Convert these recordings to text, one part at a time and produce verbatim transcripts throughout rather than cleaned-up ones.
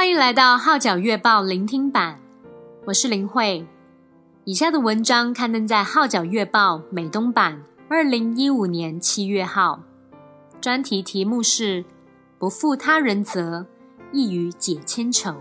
欢迎来到号角月报聆听版，我是林慧。以下的文章刊登在号角月报美东版二零一五年七月号，专题题目是不负他人责，一语解千愁。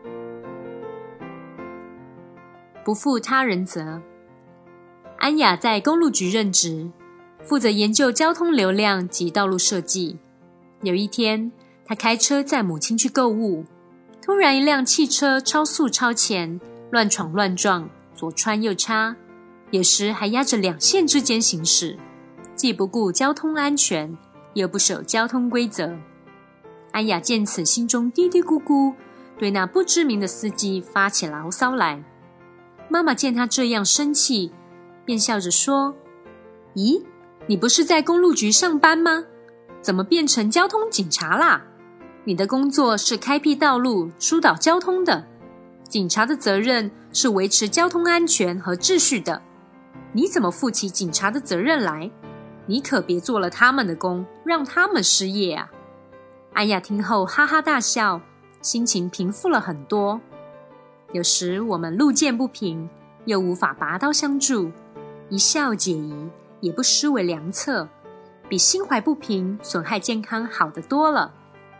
不负他人责。安雅在公路局任职，负责研究交通流量及道路设计。有一天，她开车载母亲去购物，突然一辆汽车超速超前，乱闯乱撞，左穿右插，有时还压着两线之间行驶，既不顾交通安全，又不守交通规则。安雅见此，心中嘀嘀咕咕，对那不知名的司机发起牢骚来。妈妈见她这样生气，便笑着说：咦，你不是在公路局上班吗？怎么变成交通警察啦？你的工作是开辟道路、疏导交通的，警察的责任是维持交通安全和秩序的。你怎么负起警察的责任来？你可别做了他们的工，让他们失业啊！安雅听后哈哈大笑，心情平复了很多。有时我们路见不平，又无法拔刀相助，一笑解疑也不失为良策，比心怀不平损害健康好得多了。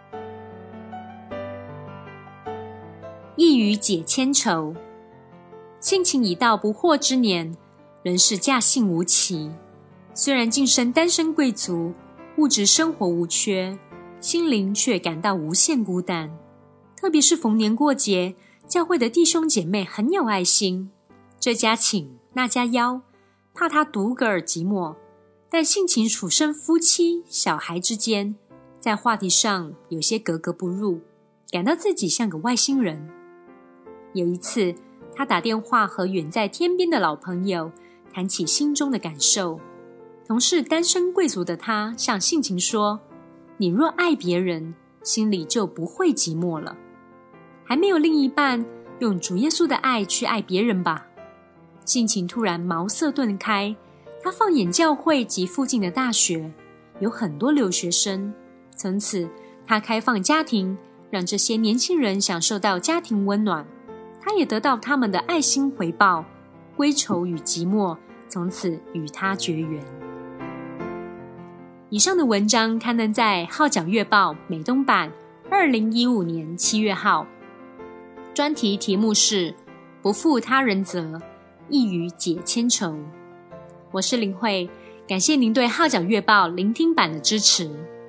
一语解千愁。性情已到不惑之年，仍是驾幸无期。虽然晋升单身贵族，物质生活无缺，心灵却感到无限孤单。特别是逢年过节，教会的弟兄姐妹很有爱心，这家请那家邀，怕他独个儿寂寞。但性情处身夫妻小孩之间，在话题上有些格格不入，感到自己像个外星人。有一次，他打电话和远在天边的老朋友谈起心中的感受。同是单身贵族的他向性情说：你若爱别人，心里就不会寂寞了。还没有另一半，用主耶稣的爱去爱别人吧。性情突然茅塞顿开，他放眼教会及附近的大学，有很多留学生。从此，他开放家庭，让这些年轻人享受到家庭温暖。他也得到他们的爱心回报，归愁与寂寞从此与他绝缘。以上的文章刊登在号角月报美东版二零一五年七月号，专题题目是不负他人责，一语解千愁。我是林慧，感谢您对号角月报聆听版的支持。